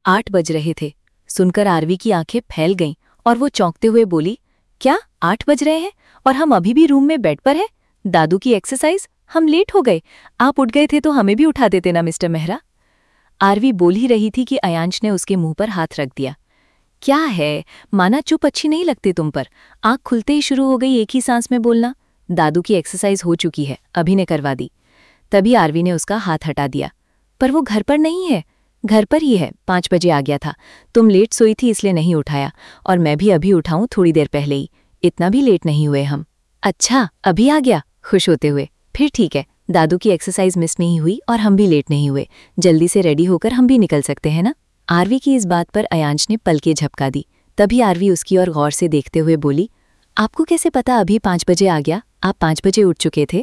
8 बज रहे थे। सुनकर आरवी की आंखें फैल गईं और वो चौंकते हुए बोली, क्या 8 बज रहे हैं और हम अभी भी रूम में बेड पर हैं? दादू की एक्सरसाइज, हम लेट हो गए। आप उठ गए थे तो हमें भी उठा देते ना मिस्टर मेहरा। आरवी बोल ही रही थी कि अयांश ने उसके मुंह पर हाथ रख दिया। क्या है, माना चुप अच्छी नहीं लगती तुम पर। आंख खुलते ही शुरू हो गई एक ही सांस में बोलना, दादू की एक्सरसाइज हो चुकी है, अभी ने करवा दी। तभी आरवी ने उसका हाथ हटा दिया। पर वो घर पर नहीं है। घर पर ही है, 5 बजे आ गया था। तुम लेट सोई थी इसलिए नहीं उठाया, और मैं भी अभी उठाऊं थोड़ी देर पहले ही। इतना भी लेट नहीं हुए हम। अच्छा, अभी आ गया, खुश होते हुए। फिर ठीक है, दादू की एक्सरसाइज मिस नहीं हुई और हम भी लेट नहीं हुए। जल्दी से रेडी होकर हम भी निकल सकते हैं ना। आरवी की इस बात पर अयांश ने पलकें झपका दी। तभी आरवी उसकी ओर गौर से देखते हुए बोली, आपको कैसे पता अभी 5 बजे आ गया? आप 5 बजे उठ चुके थे?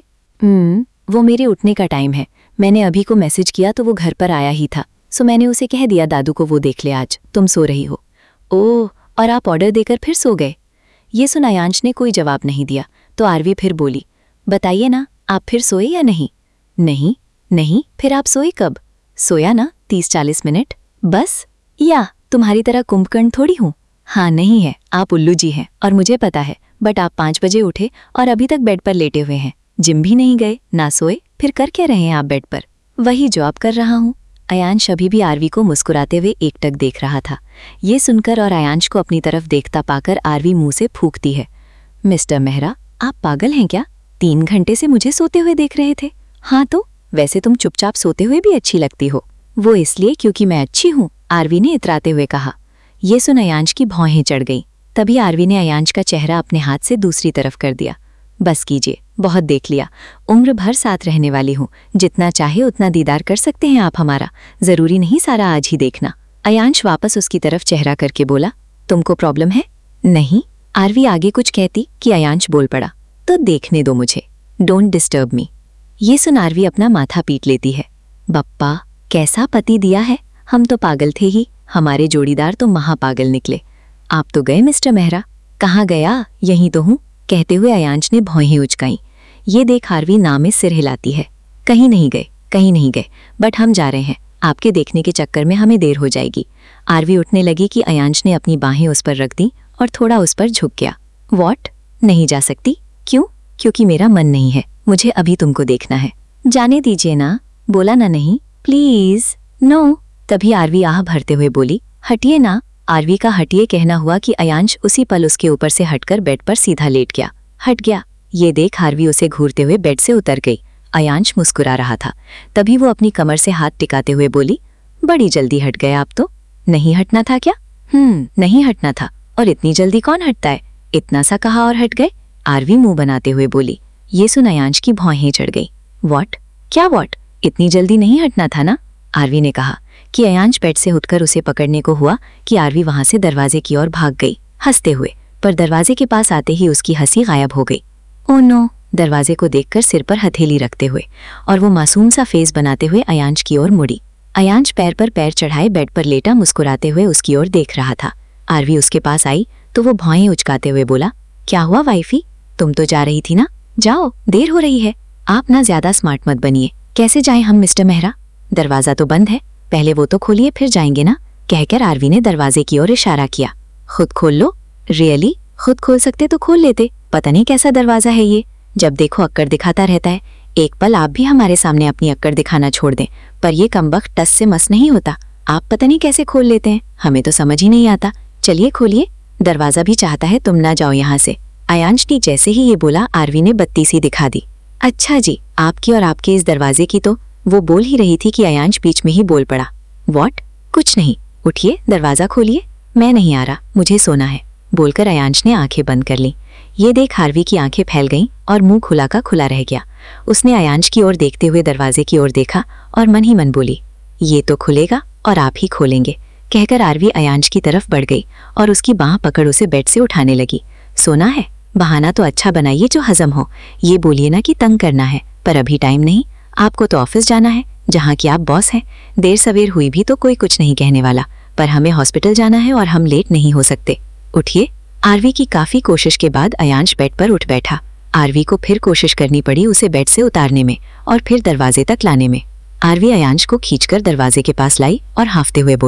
वो मेरे उठने का टाइम है। मैंने अभी को मैसेज किया तो वो घर पर आया ही था, सो मैंने उसे कह दिया दादू को वो देख ले, आज तुम सो रही हो। ओह, और आप ऑर्डर देकर फिर सो गए? ये सुन अयांश ने कोई जवाब नहीं दिया तो आरवी फिर बोली, बताइए ना, आप फिर सोए या नहीं? नहीं। नहीं, फिर आप सोए कब? सोया ना 30-40 मिनट बस। या तुम्हारी तरह कुंभकर्ण थोड़ी हूँ। हाँ नहीं है, आप उल्लू जी हैं और मुझे पता है, बट आप 5 बजे उठे और अभी तक बेड पर लेटे हुए हैं। जिम भी नहीं गए, ना सोए, फिर कर क्या रहे हैं आप बेड पर? वही जॉब कर रहा हूँ। अयांश अभी भी आरवी को मुस्कुराते हुए एकटक देख रहा था। ये सुनकर और अयांश को अपनी तरफ देखता पाकर आरवी मुंह से फूंकती है, मिस्टर मेहरा, आप पागल हैं क्या? 3 घंटे से मुझे सोते हुए देख रहे थे। हाँ तो वैसे तुम चुपचाप सोते हुए भी अच्छी लगती हो। वो इसलिए क्योंकि मैं अच्छी हूँ, आरवी ने इतराते हुए कहा। ये सुन अयांश की भौहें चढ़ गईं। तभी आरवी ने अयांश का चेहरा अपने हाथ से दूसरी तरफ कर दिया। बस कीजिए, बहुत देख लिया। उम्र भर साथ रहने वाली हूँ, जितना चाहे उतना दीदार कर सकते हैं आप हमारा, जरूरी नहीं सारा आज ही देखना। अयांश वापस उसकी तरफ चेहरा करके बोला, तुमको प्रॉब्लम है? नहीं। आरवी आगे कुछ कहती कि अयांश बोल पड़ा, तो देखने दो मुझे, डोंट डिस्टर्ब मी। ये सुन आरवी अपना माथा पीट लेती है। बप्पा, कैसा पति दिया है, हम तो पागल थे ही, हमारे जोड़ीदार तो महापागल निकले। आप तो गए मिस्टर मेहरा। कहाँ गया, यहीं तो हूँ, कहते हुए अयांश ने भौहें उचकाईं। ये देख आरवी ना में सिर हिलाती है। कहीं नहीं गए, कहीं नहीं गए, बट हम जा रहे हैं, आपके देखने के चक्कर में हमें देर हो जाएगी। आरवी उठने लगी कि अयांश ने अपनी बाहें उस पर रख दी और थोड़ा उस पर झुक गया। वॉट? नहीं जा सकती? क्यों? क्योंकि मेरा मन नहीं है, मुझे अभी तुमको देखना है। जाने दीजिए ना, बोला ना नहीं, प्लीज। नो। तभी आरवी आह भरते हुए बोली, हटिए ना। आरवी का हटिए कहना हुआ कि अयांश उसी पल उसके ऊपर से हटकर बेड पर सीधा लेट गया। हट गया। ये देख आरवी उसे घूरते हुए बेड से उतर गई। अयांश मुस्कुरा रहा था। तभी वो अपनी कमर से हाथ टिकाते हुए बोली, बड़ी जल्दी हट गए आप तो। नहीं हटना था क्या? नहीं हटना था, और इतनी जल्दी कौन हटता है? इतना सा कहा और हट गए, आरवी मुंह बनाते हुए बोली। ये सुन अयांश की भौहें चढ़ गई। वॉट? क्या वॉट? इतनी जल्दी नहीं हटना था ना, आरवी ने कहा। कि अयांश बेड से उठकर उसे पकड़ने को हुआ कि आरवी वहां से दरवाजे की ओर भाग गई हंसते हुए, पर दरवाजे के पास आते ही उसकी हंसी गायब हो गई। ओ नो, दरवाजे को देखकर सिर पर हथेली रखते हुए और वो मासूम सा फेस बनाते हुए अयांश की ओर मुड़ी। अयांश पैर पर पैर चढ़ाए बेड पर लेटा मुस्कुराते हुए उसकी ओर देख रहा था। आरवी उसके पास आई तो वो भौएं उचकाते हुए बोला, क्या हुआ वाइफी, तुम तो जा रही थी ना, जाओ, देर हो रही है। आप ना ज्यादा स्मार्ट मत बनिए। कैसे जाएं हम मिस्टर मेहरा? दरवाजा तो बंद है, पहले वो तो खोलिए फिर जाएंगे ना, कहकर आरवी ने दरवाजे की ओर इशारा किया। खुद खोल लो। रियली? खुद खोल सकते तो खोल लेते, पता नहीं कैसा दरवाजा है ये, जब देखो अक्कड़ दिखाता रहता है। एक पल आप भी हमारे सामने अपनी अक्कड़ दिखाना छोड़ दें, पर ये कमबख्त टस से मस नहीं होता। आप पता नहीं कैसे खोल लेते हैं, हमें तो समझ ही नहीं आता। चलिए खोलिए, दरवाजा भी चाहता है तुम ना जाओ यहाँ से। अयांश ने जैसे ही ये बोला आरवी ने बत्ती सी दिखा दी। अच्छा जी, आपकी और आपके इस दरवाजे की तो, वो बोल ही रही थी कि अयांश बीच में ही बोल पड़ा। वॉट? कुछ नहीं, उठिए, दरवाजा खोलिए। मैं नहीं आ रहा, मुझे सोना है, बोलकर अयांश ने आंखें बंद कर ली। ये देख आरवी की आंखें फैल गईं और मुंह खुला का खुला रह गया। उसने अयांश की ओर देखते हुए दरवाजे की ओर देखा और मन ही मन बोली, ये तो खुलेगा और आप ही खोलेंगे, कहकर आरवी अयांश की तरफ बढ़ गई और उसकी बांह पकड़ उसे बेड से उठाने लगी। सोना है? बहाना तो अच्छा बनाइए जो हजम हो। ये बोलिए ना कि तंग करना है, पर अभी टाइम नहीं, आपको तो ऑफिस जाना है, जहाँ की आप बॉस हैं। देर सवेर हुई भी तो कोई कुछ नहीं कहने वाला, पर हमें हॉस्पिटल जाना है और हम लेट नहीं हो सकते। उठिए। आरवी की काफी कोशिश के बाद अयांश बेड पर उठ बैठा। आरवी को फिर कोशिश करनी पड़ी उसे बेड से उतारने में और फिर दरवाजे तक लाने में। आरवी अयांश को खींचकर दरवाजे के पास लाई और हांफते हुए बोली,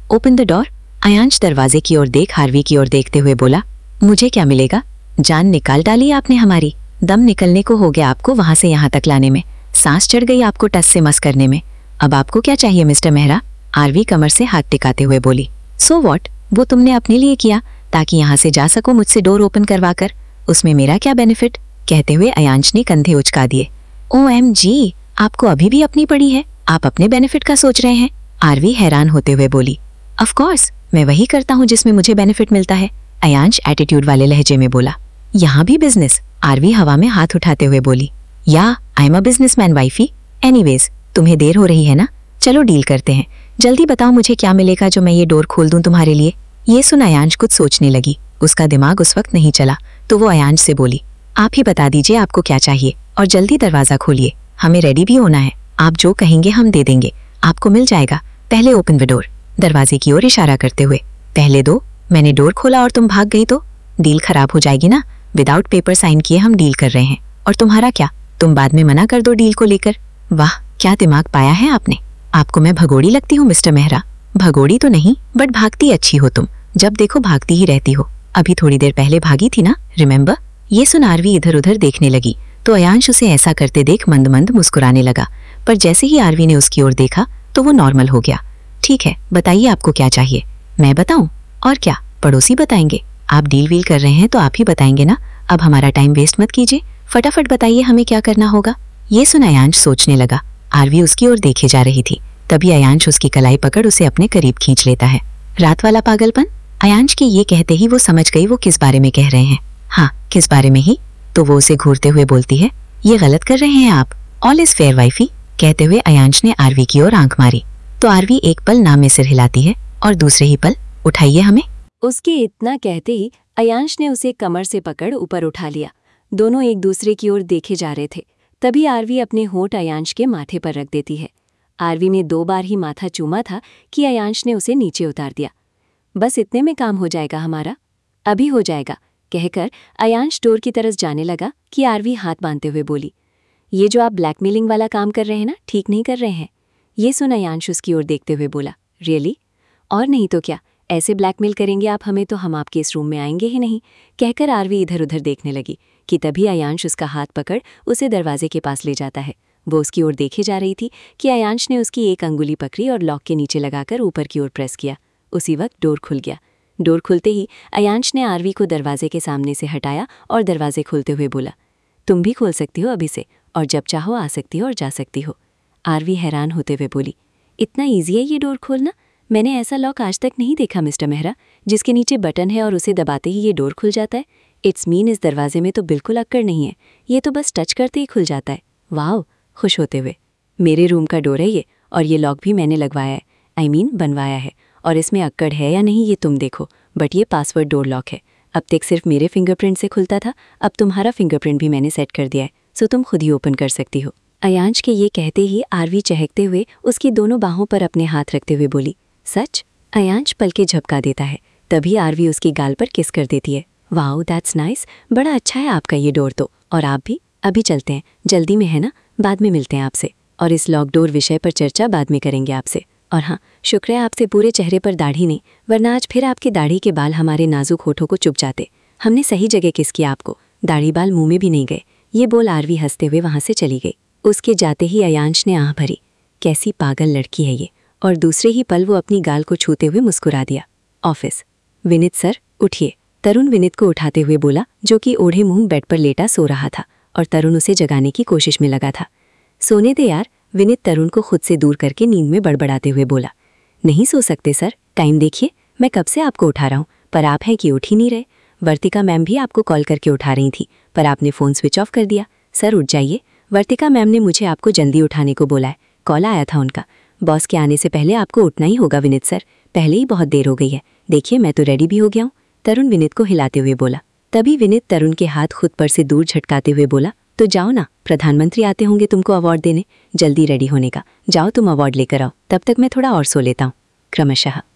ओपन द डोर। अयांश दरवाजे की ओर देख हार्वी की ओर देखते हुए बोला, मुझे क्या मिलेगा? जान निकाल डाली आपने हमारी। दम निकलने को हो गया आपको वहां से यहाँ तक लाने में। सांस चढ़ गई आपको टस से मस करने में। अब आपको क्या चाहिए मिस्टर मेहरा? आरवी कमर से हाथ टिकाते हुए बोली। सो वॉट, वो तुमने अपने लिए किया ताकि यहाँ से जा सको मुझसे डोर ओपन करवा कर। उसमें मेरा क्या बेनिफिट? कहते हुए अयांश ने कंधे उचका दिए। OMG, आपको अभी भी अपनी पड़ी है? आप अपने बेनिफिट का सोच रहे हैं? आरवी हैरान होते हुए बोली। ऑफ कोर्स, मैं वही करता हूँ जिसमें मुझे बेनिफिट मिलता है, अयांश एटीट्यूड वाले लहजे में बोला। यहाँ भी बिजनेस? आरवी हवा में हाथ उठाते हुए बोली। Yeah I am a businessman wifey. Anyways, तुम्हें देर हो रही है ना, चलो डील करते हैं। जल्दी बताओ मुझे क्या मिलेगा जो मैं ये डोर खोल दूं तुम्हारे लिए। ये सुन अयांश कुछ सोचने लगी। उसका दिमाग उस वक्त नहीं चला तो वो अयांश से बोली, आप ही बता दीजिए आपको क्या चाहिए और जल्दी दरवाजा खोलिए, हमें रेडी भी होना है। आप जो कहेंगे हम दे देंगे, आपको मिल जाएगा। पहले ओपन द डोर। दरवाजे की ओर इशारा करते हुए। पहले दो। मैंने डोर खोला और तुम भाग गई तो डील खराब हो जाएगी ना। विदाउट पेपर साइन किए हम डील कर रहे हैं, और तुम्हारा क्या, तुम बाद में मना कर दो डील को लेकर। वाह, क्या दिमाग पाया है आपने। आपको मैं भगोड़ी लगती हूँ मिस्टर मेहरा? भगोड़ी तो नहीं, बट भागती अच्छी हो तुम, जब देखो भागती ही रहती हो। अभी थोड़ी देर पहले भागी थी ना, रिमेंबर? ये सुन आरवी इधर उधर देखने लगी तो अयांश उसे ऐसा करते देख मंद मंद मुस्कुराने लगा, पर जैसे ही आरवी ने उसकी ओर देखा तो वो नॉर्मल हो गया। ठीक है, बताइए आपको क्या चाहिए। मैं बताऊं? और क्या, पड़ोसी बताएंगे? आप डील वील कर रहे हैं तो आप ही बताएंगे ना। अब हमारा टाइम वेस्ट मत कीजिए, फटाफट बताइए हमें क्या करना होगा। ये सुन अयांश सोचने लगा। आरवी उसकी ओर देखे जा रही थी। तभी अयांश उसकी कलाई पकड़ उसे अपने करीब खींच लेता है। रात वाला पागलपन? अयांश के ये कहते ही वो समझ गई वो किस बारे में कह रहे हैं। हाँ, किस बारे में ही? तो वो उसे घूरते हुए बोलती है, ये गलत कर रहे हैं आप। All is fair wifey. कहते हुए अयांश ने आरवी की ओर आंख मारी तो आरवी एक पल नाम में सिर हिलाती है और दूसरे ही पल, उठाइए हमें। उसके इतना कहते ही अयांश ने उसे कमर से पकड़ ऊपर उठा लिया। दोनों एक दूसरे की ओर देखे जा रहे थे। तभी आरवी अपने होंठ अयांश के माथे पर रख देती है। आरवी ने 2 बार ही माथा चूमा था कि अयांश ने उसे नीचे उतार दिया। बस इतने में काम हो जाएगा हमारा, अभी हो जाएगा, कहकर अयांश डोर की तरफ जाने लगा कि आरवी हाथ बांधते हुए बोली, ये जो आप ब्लैकमेलिंग वाला काम कर रहे हैं ना, ठीक नहीं कर रहे हैं। ये सुन अयांश उसकी ओर देखते हुए बोला, रियली? और नहीं तो क्या, ऐसे ब्लैकमेल करेंगे आप हमें तो हम आपके इस रूम में आएंगे ही नहीं, कहकर आरवी इधर उधर देखने लगी कि तभी अयांश उसका हाथ पकड़ उसे दरवाजे के पास ले जाता है। वो उसकी ओर देखे जा रही थी कि अयांश ने उसकी एक अंगुली पकड़ी और लॉक के नीचे लगाकर ऊपर की ओर प्रेस किया। उसी वक्त डोर खुल गया। डोर खुलते ही अयांश ने आरवी को दरवाजे के सामने से हटाया और दरवाजे खोलते हुए बोला, तुम भी खोल सकती हो अभी से, और जब चाहो आ सकती हो और जा सकती हो। आरवी हैरान होते हुए बोली, इतना ईजी है ये डोर खोलना? मैंने ऐसा लॉक आज तक नहीं देखा मिस्टर मेहरा, जिसके नीचे बटन है और उसे दबाते ही ये डोर खुल जाता है। इट्स मीन इस दरवाजे में तो बिल्कुल अक्कड़ नहीं है, ये तो बस टच करते ही खुल जाता है। वाओ, खुश होते हुए, मेरे रूम का डोर है ये, और ये लॉक भी मैंने लगवाया है, आई मीन बनवाया है, और इसमें अक्कड़ है या नहीं ये तुम देखो, बट ये पासवर्ड डोर लॉक है। अब तक सिर्फ मेरे फिंगरप्रिंट से खुलता था, अब तुम्हारा फिंगरप्रिंट भी मैंने सेट कर दिया है, सो तुम खुद ही ओपन कर सकती हो। अयांश के ये कहते ही आरवी चहकते हुए उसकी दोनों बाहों पर अपने हाथ रखते हुए बोली, सच? अयांश पलके झपका देता है। तभी आरवी उसकी गाल पर किस कर देती है। वाओ, दैट्स नाइस, बड़ा अच्छा है आपका ये डोर तो, और आप भी। अभी चलते हैं, जल्दी में है ना, बाद में मिलते हैं आपसे, और इस लॉक डोर विषय पर चर्चा बाद में करेंगे आपसे। और हाँ, शुक्र है आपसे पूरे चेहरे पर दाढ़ी नहीं, वरना आज फिर आपके दाढ़ी के बाल हमारे नाजुक होठों को चुभ जाते। हमने सही जगह किस किया आपको, दाढ़ी बाल मुंह में भी नहीं गए। ये बोल आरवी हंसते हुए वहां से चली गई। उसके जाते ही अयांश ने आह भरी, कैसी पागल लड़की है ये, और दूसरे ही पल वो अपनी गाल को छूते हुए मुस्कुरा दिया। ऑफिस। विनीत सर, उठिए, तरुण विनीत को उठाते हुए बोला, जो कि ओढ़े मुंह बेड पर लेटा सो रहा था, और तरुण उसे जगाने की कोशिश में लगा था। सोने दे यार, विनीत तरुण को खुद से दूर करके नींद में बड़बड़ाते हुए बोला। नहीं सो सकते सर, टाइम देखिए, मैं कब से आपको उठा रहा हूँ, पर आप हैं कि उठ ही नहीं रहे। वर्तिका मैम भी आपको कॉल करके उठा रही थी, पर आपने फ़ोन स्विच ऑफ कर दिया। सर उठ जाइए, वर्तिका मैम ने मुझे आपको जल्दी उठाने को बोला है, कॉल आया था उनका। बॉस के आने से पहले आपको उठना ही होगा विनीत सर, पहले ही बहुत देर हो गई है। देखिए मैं तो रेडी भी हो गया हूँ, तरुण विनीत को हिलाते हुए बोला। तभी विनीत तरुण के हाथ खुद पर से दूर झटकाते हुए बोला, तो जाओ ना, प्रधानमंत्री आते होंगे तुमको अवार्ड देने, जल्दी रेडी होने का, जाओ तुम अवार्ड लेकर आओ, तब तक मैं थोड़ा और सो लेता हूँ। क्रमशः